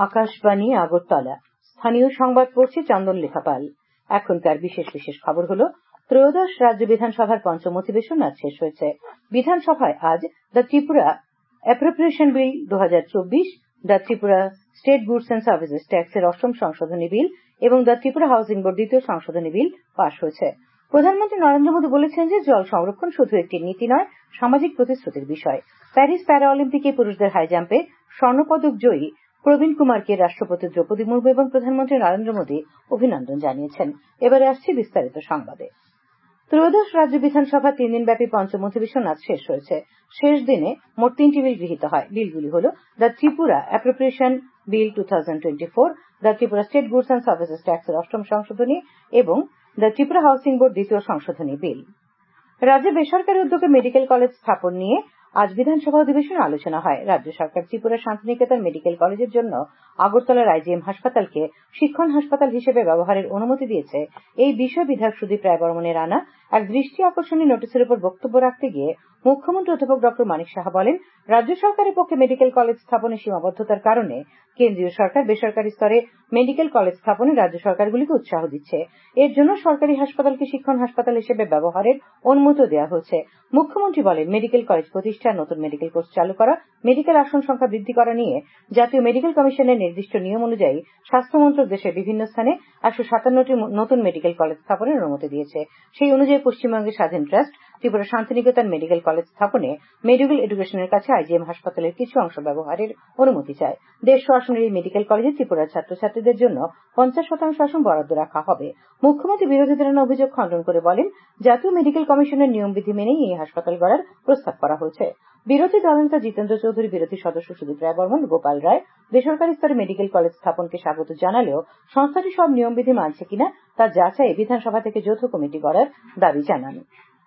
আকাশবাণী আগরতলা। স্থানীয় সংবাদ পড়ছে চন্দন লেখাপাল। এখনকার বিশেষ বিশেষ খবর হলো, ত্রয়োদশ রাজ্য বিধানসভার পঞ্চম অধিবেশন আজ শেষ হয়েছে। বিধানসভায় আজ the Tripura appropriation bill 2024, the Tripura state goods and services ট্যাক্সের অষ্টম সংশোধনী বিল এবং দ্য ত্রিপুরা হাউসিং বোর্ড দ্বিতীয় সংশোধনী বিল পাশ হয়েছে। প্রধানমন্ত্রী নরেন্দ্র মোদী বলেছেন যে জল সংরক্ষণ শুধু একটি নীতি নয়, সামাজিক প্রতিশ্রুতির বিষয়। প্যারিস প্যারা অলিম্পিকে পুরুষদের হাই জাম্পে স্বর্ণপদক জয়ী প্রবীণ কুমারকে রাষ্ট্রপতি দ্রৌপদী মুর্মু এবং প্রধানমন্ত্রী নরেন্দ্র মোদী অভিনন্দন জানিয়েছেন। এবারে আসছে বিস্তারিত সংবাদে। ত্রয়োদশ রাজ্য বিধানসভা 3 দিনব্যাপী পঞ্চম অধিবেশন আজ শেষ হয়েছে। শেষ দিনে মোট 3টি বিল গৃহীত হয়। বিলগুলি হল the Tripura appropriation bill 2024, the Tripura state goods and services ট্যাক্সের অষ্টম সংশোধনী এবং দ্য ত্রিপুরা হাউসিং বোর্ড দ্বিতীয় সংশোধনী বিল। রাজ্যে বেসরকারি উদ্যোগে মেডিকেল কলেজ স্থাপন নিয়ে আজ বিধানসভা অধিবেশনে আলোচনা হয়। রাজ্য সরকার ত্রিপুরা শান্তিনিকেতন মেডিকেল কলেজের জন্য আগরতলার আইজিএম হাসপাতালকে শিক্ষণ হাসপাতাল হিসেবে ব্যবহারের অনুমতি দিয়েছে। এই বিষয়ে বিধায়ক সুদীপ রায় বর্মনের আনা এক দৃষ্টি আকর্ষণীয় নোটিশের উপর বক্তব্য রাখতে গিয়ে মুখ্যমন্ত্রী অধ্যাপক ডক্টর মানিক সাহা বলেন, রাজ্য সরকারের পক্ষে মেডিকেল কলেজ স্থাপনে সীমাবদ্ধতার কারণে কেন্দ্রীয় সরকার বেসরকারি স্তরে মেডিকেল কলেজ স্থাপনে রাজ্য সরকারগুলিকে উৎসাহ দিচ্ছে। এর জন্য সরকারি হাসপাতালকে শিক্ষণ হাসপাতাল হিসেবে ব্যবহারের অনুমতি দেওয়া হচ্ছে। মুখ্যমন্ত্রী বলেন, মেডিকেল কলেজ প্রতিষ্ঠা, নতুন মেডিকেল কোর্স চালু করা, মেডিকেল আসন সংখ্যা বৃদ্ধি করা নিয়ে জাতীয় মেডিকেল কমিশনের নির্দিষ্ট নিয়ম অনুযায়ী স্বাস্থ্য মন্ত্রক দেশের বিভিন্ন স্থানে 157টি নতুন মেডিকেল কলেজ স্থাপনের অনুমতি দিয়েছে। সেই অনুযায়ী পশ্চিমবঙ্গের স্বাধীন trust Tripura Santiniketan medical college স্থাপনে মেডিকেল এডুকেশনের কাছে আইজিএম হাসপাতালের কিছু অংশ ব্যবহারের অনুমতি চায়। 150 আসনের এই মেডিকেল কলেজে ত্রিপুরার ছাত্রছাত্রীদের জন্য 50% আসন বরাদ্দ রাখা হবে। মুখ্যমন্ত্রী বিরোধীদের আনা অভিযোগ খণ্ডন করে বলেন, জাতীয় মেডিকেল কমিশনের নিয়মবিধি মেনেই এই হাসপাতাল গড়ার প্রস্তাব করা হয়েছে। বিরোধী দলনেতা জিতেন্দ্র চৌধুরী, বিরোধী সদস্য সুদীপ রায় বর্মন, গোপাল রায় বেসরকারি স্তরে মেডিকেল কলেজ স্থাপনকে স্বাগত জানালেও সংস্থাটি সব নিয়মবিধি মানছে কিনা তা যাচাইয়ে বিধানসভা থেকে যৌথ কমিটি গড়ার দাবি জানান।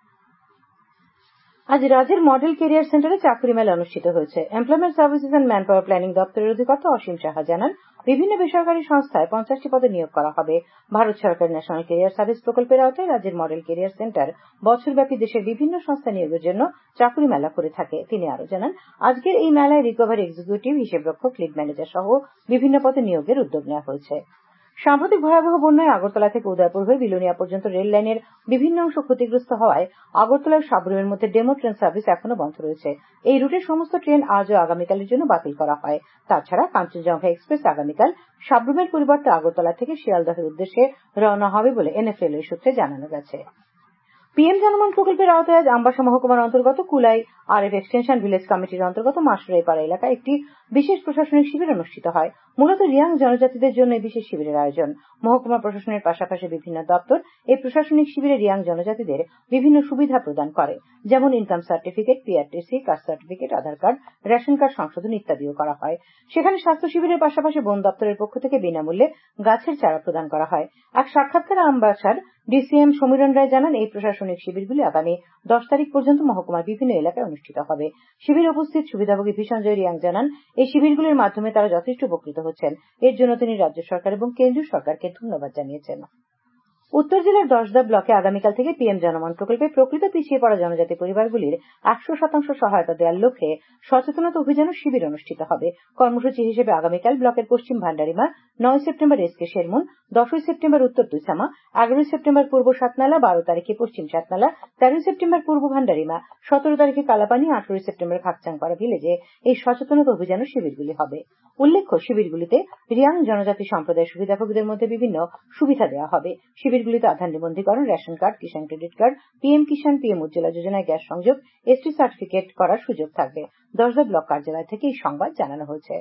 আজ রাজ্যের মডেল কেরিয়ার সেন্টারে চাকরি মেলা অনুষ্ঠিত হয়েছে। Employment services and man power planning দপ্তরের অধিকর্তা অসীম সাহা জানান, বিভিন্ন বেসরকারি সংস্থায় 50টি পদে নিয়োগ করা হবে। ভারত সরকারের ন্যাশনাল কেরিয়ার সার্ভিস প্রকল্পের আওতায় রাজ্যের মডেল কেরিয়ার সেন্টার বছরব্যাপী দেশের বিভিন্ন সংস্থা নিয়োগের জন্য চাকরি মেলা করে থাকে। তিনি আরো জানান, আজকের এই মেলায় রিকভারি এক্সিকিউটিভ, হিসেবরক্ষক, লিড ম্যানেজার সহ বিভিন্ন পদে নিয়োগের উদ্যোগ নেওয়া হয়েছে। সাম্প্রতিক ভয়াবহ বন্যায় আগরতলা থেকে উদয়পুর হয়ে বিলোনিয়া পর্যন্ত রেল লাইনের বিভিন্ন অংশ ক্ষতিগ্রস্ত হওয়ায় আগরতলা ও সাব্রুমের মধ্যে ডেমো ট্রেন সার্ভিস এখনো বন্ধ রয়েছে। এই রুটের সমস্ত ট্রেন আজ ও আগামীকালের জন্য বাতিল করা হয়। তাছাড়া কাঞ্চনজঙ্ঘা এক্সপ্রেস আগামীকাল সাব্রুমের পরিবর্তে আগরতলা থেকে শিয়ালদহের উদ্দেশ্যে রওনা হবে বলে এনএফ রেলওয়ে সূত্রে জানানো গেছে। পিএম জনমন প্রকল্পের আওতায় আজ আমবাসা মহকুমার অন্তর্গত কুলাই আরএফ এক্সটেনশন ভিলেজ কমিটির অন্তর্গত মাসুরাইপাড়া এলাকায় একটি বিশেষ প্রশাসনিক শিবির অনুষ্ঠিত হয়। মূলত রিয়াং জনজাতিদের জন্য এই বিশেষ শিবিরের আয়োজন। মহকুমা প্রশাসনের পাশাপাশি বিভিন্ন দপ্তর এই প্রশাসনিক শিবিরে রিয়াং জনজাতিদের বিভিন্ন সুবিধা প্রদান করে, যেমন income certificate, PRTC, caste certificate, Aadhaar card, ration card সংশোধন ইত্যাদিও করা হয়। সেখানে স্বাস্থ্য শিবিরের পাশাপাশি বন দপ্তরের পক্ষ থেকে বিনামূল্যে গাছের চারা প্রদান করা হয়। এক সাক্ষাৎকারে আমবাসার ডিসিএম সমীরণ রায় জানান, এই প্রশাসনিক শিবিরগুলি আগামী 10 তারিখ পর্যন্ত মহকুমার বিভিন্ন এলাকায় অনুষ্ঠিত হবে। শিবিরে উপস্থিত সুবিধাভোগী ভীষণজয় রিয়াং জানান, এই শিবিরগুলির মাধ্যমে তারা যথেষ্ট উপকৃত হচ্ছেন। এর জন্য তিনি রাজ্য সরকার এবং কেন্দ্রীয় সরকারকে ধন্যবাদ জানিয়েছেন। উত্তর জেলার 10দা ব্লকে আগামীকাল থেকে পিএম জনমন প্রকল্পে প্রকৃত পিছিয়ে পড়া জনজাতি পরিবারগুলির 100% সহায়তা দেওয়ার লক্ষ্যে সচেতনতা অভিযান ও শিবির অনুষ্ঠিত হবে। কর্মসূচি হিসেবে আগামীকাল ব্লকের পশ্চিম Bhandarima, 9 September SK Shermun, 10 September উত্তর দুইসামা, 11 সেপ্টেম্বর পূর্ব সাতনালা, 12 তারিখে পশ্চিম সাতনালা, 13 সেপ্টেম্বর পূর্ব ভান্ডারিমা, 17 তারিখে কালাপানি, 18 সেপ্টেম্বর খাকচাংপাড়া ভিলেজে এই সচেতনতা অভিযান ও শিবিরগুলি হবে। উল্লেখ্য, শিবিরগুলিতে রিয়াং জনজাতি সম্প্রদায়ের সুবিধাভোগীদের মধ্যে বিভিন্ন সুবিধা দেওয়া হবে। শিবিরগুলিতে আধার নিবন্ধীকরণ, ration card, Kisan credit card, PM Kisan, PM Ujjwala যোজনায় গ্যাস সংযোগ, এসটি সার্টিফিকেট করার সুযোগ থাকবে। 10দা ব্লক কার্যালয় থেকে এই সংবাদ জানানো হয়েছে।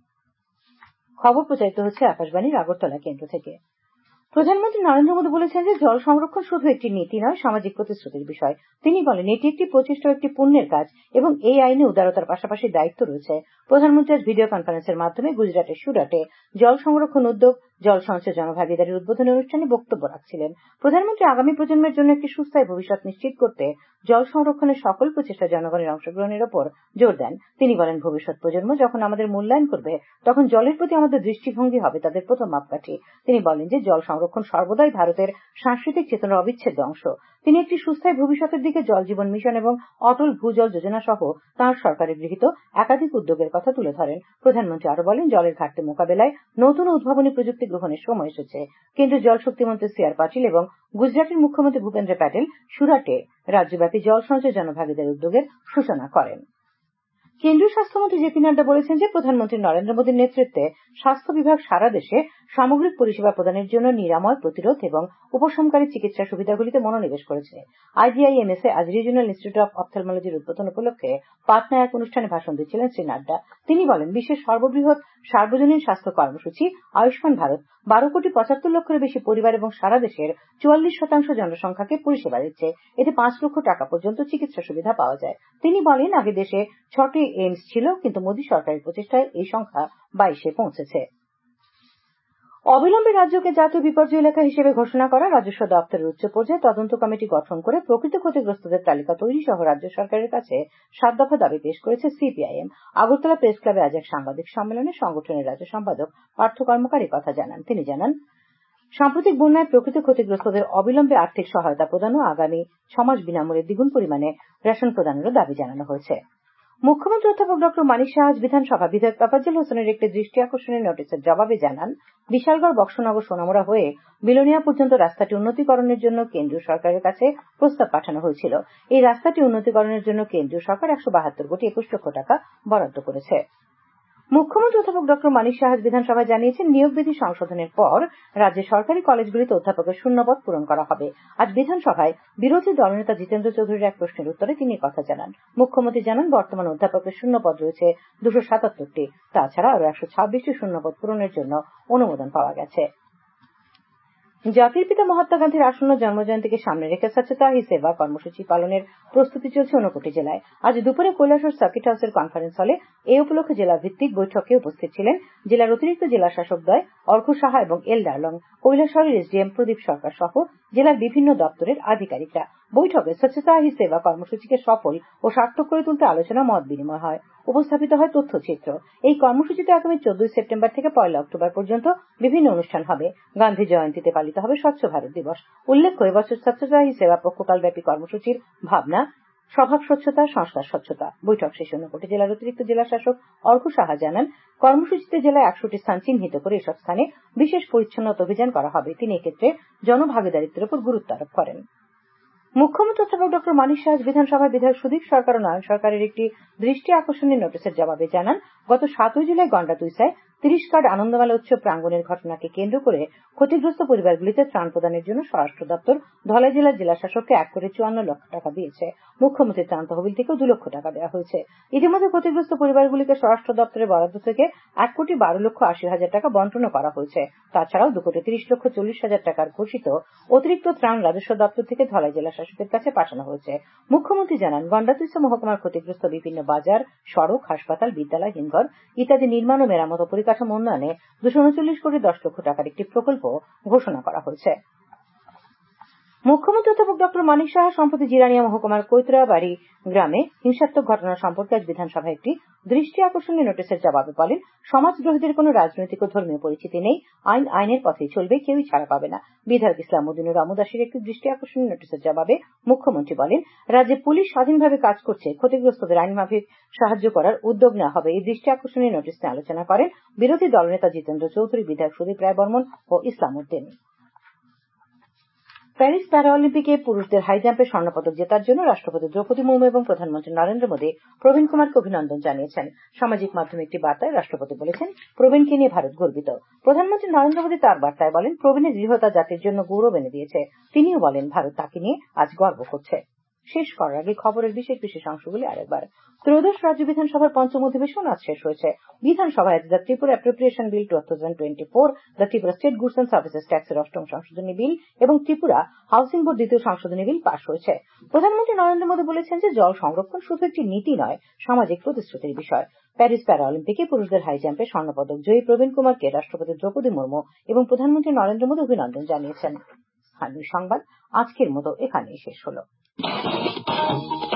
খবর প্রচারিত হচ্ছে আকাশবাণীর আগরতলা কেন্দ্র থেকে। প্রধানমন্ত্রী নরেন্দ্র মোদী বলেছেন যে জল সংরক্ষণ শুধু একটি নীতি নয়, সামাজিক প্রতিশ্রুতির বিষয়। তিনি বলেন, এটি একটি প্রচেষ্টা ও একটি পুণ্যের কাজ এবং এই আইনে উদারতার পাশাপাশি দায়িত্ব রয়েছে। প্রধানমন্ত্রী আজ ভিডিও কনফারেন্সের মাধ্যমে গুজরাটের সুরাটে জল সংরক্ষণ উদ্যোগ, জল সঞ্চয় জনভাগিদারির উদ্বোধনী অনুষ্ঠানে বক্তব্য রাখছিলেন। প্রধানমন্ত্রী আগামী প্রজন্মের জন্য একটি সুস্থায়ী ভবিষ্যৎ নিশ্চিত করতে জল সংরক্ষণের সকল প্রচেষ্টা জনগণের অংশগ্রহণের ওপর জোর দেন। তিনি বলেন, ভবিষ্যৎ প্রজন্ম যখন আমাদের মূল্যায়ন করবে, তখন জলের প্রতি আমাদের দৃষ্টিভঙ্গি হবে তাদের প্রথম মাপকাঠি। তিনি বলেন যে জল সংরক্ষণ সর্বদাই ভারতের সাংস্কৃতিক চেতনার অবিচ্ছেদ্য অংশ। তিনি একটি সুস্থায়ী ভবিষ্যতের দিকে জল জীবন মিশন এবং অটল ভূজল যোজনা সহ তাঁর সরকারের গৃহীত একাধিক উদ্যোগের কথা তুলে ধরেন। প্রধানমন্ত্রী আরো বলেন, জলের ঘাটতি মোকাবেলায় নতুন উদ্ভাবনী প্রযুক্তি গ্রহণের সময় এসেছে। কেন্দ্রীয় জলশক্তি মন্ত্রী সি.আর. পাটিল এবং গুজরাটের মুখ্যমন্ত্রী ভূপেন্দ্র প্যাটেল সুরাটে রাজ্যব্যাপী জল সঞ্চয় জনভাগিদারি উদ্যোগের সূচনা করেন। কেন্দ্রীয় স্বাস্থ্যমন্ত্রী জে.পি. নাড্ডা বলেছেন যে প্রধানমন্ত্রী নরেন্দ্র মোদীর নেতৃত্বে স্বাস্থ্য বিভাগ সারা দেশে সামগ্রিক পরিষেবা প্রদানের জন্য নিরাময়, প্রতিরোধ এবং উপশমকারী চিকিৎসা সুবিধাগুলিতে মনোনিবেশ করেছে। আইজিআইএমএস এ আজ রিজিওনাল ইনস্টিটিউট অব অপথ্যালমোলজির উদ্বোধন উপলক্ষে পাটনায় এক অনুষ্ঠানে ভাষণ দিচ্ছিলেন শ্রী নাড্ডা। তিনি বলেন, বিশ্বের সর্ববৃহৎ সার্বজনীন স্বাস্থ্য কর্মসূচি আয়ুষ্মান ভারত 12,75,00,000-এর বেশি পরিবার এবং সারা দেশের 44% জনসংখ্যাকে পরিষেবা দিচ্ছে। এতে 5 লক্ষ টাকা পর্যন্ত চিকিৎসা সুবিধা পাওয়া যায়। তিনি বলেন, আগে দেশে 6টি এইমস ছিল, কিন্তু মোদী সরকারের প্রচেষ্টায় এই সংখ্যা 22-এ পৌঁছেছে। অবিলম্বে রাজ্যকে জাতীয় বিপর্যয় এলাকা হিসেবে ঘোষণা করা রাজস্ব দপ্তরের উচ্চ পর্যায়ে তদন্ত কমিটি গঠন করে প্রকৃত ক্ষতিগ্রস্তদের তালিকা তৈরি সহ রাজ্য সরকারের কাছে 7 দফা দাবি পেশ করেছে সিপিআইএম। আগরতলা প্রেস ক্লাবে আজ এক সাংবাদিক সম্মেলনে সংগঠনের রাজ্য সম্পাদক পার্থ কর্মকার এই কথা জানান। তিনি জানান, সাম্প্রতিক বন্যায় প্রকৃত ক্ষতিগ্রস্তদের অবিলম্বে আর্থিক সহায়তা প্রদান ও আগামী 6 মাস বিনামূল্যে দ্বিগুণ পরিমাণে রেশন প্রদানেরও দাবি জানানো হয়েছে। মুখ্যমন্ত্রী অধ্যাপক ডক্টর মানিক সাহা আজ বিধানসভা বিধায়ক তোফাজ্জল হোসেনের একটি দৃষ্টি আকর্ষণের নোটিশের জবাবে জানান, বিশালগড়, বক্সনগর, সোনামুড়া হয়ে বিলোনিয়া পর্যন্ত রাস্তাটি উন্নতিকরণের জন্য কেন্দ্রীয় সরকারের কাছে প্রস্তাব পাঠানো হয়েছিল। এই রাস্তাটি উন্নতিকরণের জন্য কেন্দ্রীয় সরকার 172,21,00,000 টাকা বরাদ্দ করেছে। মুখ্যমন্ত্রী অধ্যাপক ডক্টর মানিক সাহা বিধানসভায় জানিয়েছেন, নিয়োগ বিধি সংশোধনের পর রাজ্যের সরকারি কলেজগুলিতে অধ্যাপকের শূন্যপদ পূরণ করা হবে। আজ বিধানসভায় বিরোধী দলনেতা জিতেন্দ্র চৌধুরীর এক প্রশ্নের উত্তরে তিনি কথা জানান। মুখ্যমন্ত্রী জানান, বর্তমানে অধ্যাপকের শূন্যপদ রয়েছে 277টি। তাছাড়া আরো 126টি শূন্যপদ পূরণের জন্য অনুমোদন পাওয়া গেছে। জাতির পিতা মহাত্মা গান্ধীর আসন্ন জন্মজয়ন্তীকে সামনে রেখে স্বচ্ছতা হি সেবা কর্মসূচি পালনের প্রস্তুতি চলছে 59 জেলায়। আজ দুপুরে কৈলাসহর সার্কিট হাউসের কনফারেন্স হলে এই উপলক্ষে জেলা ভিত্তিক বৈঠকে উপস্থিত ছিলেন জেলার অতিরিক্ত জেলা শাসকদ্বয় অর্ঘ সাহা এবং এল ডার্লং, কৈলাসহরের এসডিএম প্রদীপ সরকার সহ জেলার বিভিন্ন দপ্তরের আধিকারিকরা। বৈঠকে স্বচ্ছতা হি সেবা কর্মসূচিকে সফল ও সার্থক করে তুলতে আলোচনা, মত বিনিময় হয়। উপস্থাপিত হয় তথ্যচিত্র। এই কর্মসূচিতে আগামী 14 সেপ্টেম্বর থেকে 1 অক্টোবর পর্যন্ত বিভিন্ন অনুষ্ঠান হবে। গান্ধী জয়ন্তীতে পালিত হবে স্বচ্ছ ভারত দিবস। উল্লেখ্য, এবছর স্বচ্ছতা হি সেবা পক্ষকালব্যাপী কর্মসূচির ভাবনা স্বভাব স্বচ্ছতা, সংস্কার স্বচ্ছতা। বৈঠক শেষে 59 জেলার অতিরিক্ত জেলা শাসক অর্ঘ সাহা জানান, কর্মসূচিতে জেলায় 100টি স্থান চিহ্নিত করে এসব স্থানে বিশেষ পরিচ্ছন্নতা অভিযান করা হবে। তিনি এক্ষেত্রে জনভাগিদারিত্বের উপর গুরুত্ব আরোপ করেন। মুখ্যমন্ত্রী অধ্যাপক ডক্টর মানিক সাহা বিধানসভায় বিধায়ক সুদীপ সরকার ও নয়ন সরকারের একটি দৃষ্টি আকর্ষণের নোটিশের জবাবে জানান, গত 7 জুলাই গন্ডাতুইসায় 30 কার্ড আনন্দমেলা উৎসব প্রাঙ্গণের ঘটনাকে কেন্দ্র করে ক্ষতিগ্রস্ত পরিবারগুলিতে ত্রাণ প্রদানের জন্য স্বরাষ্ট্র দপ্তর ধলাই জেলার জেলাশাসককে 1 করে 54 লক্ষ টাকা দিয়েছে। মুখ্যমন্ত্রীর ত্রাণ তহবিল থেকেও 2 লক্ষ টাকা দেওয়া হয়েছে। ইতিমধ্যে ক্ষতিগ্রস্ত পরিবারগুলিকে স্বরাষ্ট্র দপ্তরের বরাদ্দ থেকে 1,12,80,000 টাকা বন্টনও করা হয়েছে। তাছাড়াও 2,30,40,000 টাকার ঘোষিত অতিরিক্ত ত্রাণ রাজস্ব দপ্তর থেকে ধলাই জেলা শাসকের কাছে পাঠানো হয়েছে। মুখ্যমন্ত্রী জানান, গন্ডাতুইসা মহকুমার ক্ষতিগ্রস্ত বিভিন্ন বাজার, সড়ক, হাসপাতাল, বিদ্যালয়, হিমঘর ইত্যাদি নির্মাণ ও মেরামত ও পরিকাঠামো উন্নয়নে 239 কোটি 10 লক্ষ টাকার একটি প্রকল্প ঘোষণা করা হয়েছে। মুখ্যমন্ত্রী অধ্যাপক ডক্টর মানিক সাহা সম্প্রতি জিরানিয়া মহকুমার কৈতরাবাড়ি গ্রামে হিংসাত্মক ঘটনা সম্পর্কে আজ বিধানসভায় একটি দৃষ্টি আকর্ষণীয় নোটিশের জবাবে বলেন, সমাজদ্রোহীদের কোনো রাজনৈতিক ও ধর্মীয় পরিচিতি নেই। আইন আইনের পথেই চলবে, কেউই ছাড়া পাবে না। বিধায়ক ইসলামউদ্দিনুর রমদাসীর একটি দৃষ্টি আকর্ষণীয় নোটিশের জবাবে মুখ্যমন্ত্রী বলেন, রাজ্যে পুলিশ স্বাধীনভাবে কাজ করছে, ক্ষতিগ্রস্তদের আইনমাফিক সাহায্য করার উদ্যোগ নেওয়া হবে। এই দৃষ্টি আকর্ষণীয় নোটিশ নিয়ে আলোচনা করেন বিরোধী দলনেতা জিতেন্দ্র চৌধুরী, বিধায়ক সুদীপ রায় বর্মন ও ইসলামউদ্দিন। প্যারিস প্যারাঅলিম্পিকে পুরুষদের হাই জাম্পে স্বর্ণপদক জেতার জন্য রাষ্ট্রপতি দ্রৌপদী মুর্মু এবং প্রধানমন্ত্রী নরেন্দ্র মোদী প্রবীণ কুমারকে অভিনন্দন জানিয়েছেন। সামাজিক মাধ্যমে একটি বার্তায় রাষ্ট্রপতি বলেছেন, প্রবীণকে নিয়ে ভারত গর্বিত। প্রধানমন্ত্রী নরেন্দ্র মোদী তার বার্তায় বলেন, প্রবীণের দৃঢ়তা জাতির জন্য গৌরব এনে দিয়েছে। তিনিও বলেন, ভারত তাকে নিয়ে আজ গর্ব করছে। শেষ করার আগে খবরের বিশেষ অংশগুলি আরেকবার। ত্রয়োদশ রাজ্য বিধানসভার পঞ্চম অধিবেশন আজ শেষ হয়েছে। বিধানসভায় আজ the Tripura appropriation bill 2024, the Tripura state goods and services ট্যাক্সের 8ম সংশোধনী বিল এবং ত্রিপুরা হাউসিং বোর্ড 2য় সংশোধনী বিল পাশ হয়েছে। প্রধানমন্ত্রী নরেন্দ্র মোদী বলেছেন যে জল সংরক্ষণ শুধু একটি নীতি নয়, সামাজিক প্রতিশ্রুতির বিষয়। প্যারিস প্যারাঅলিম্পিকে পুরুষদের হাই জাম্পে স্বর্ণপদক জয়ী প্রবীণ কুমারকে রাষ্ট্রপতি দ্রৌপদী মুর্মু এবং প্রধানমন্ত্রী নরেন্দ্র মোদী অভিনন্দন জানিয়েছেন। স্থানীয় সংবাদ আজকের মতো এখানেই শেষ হলো।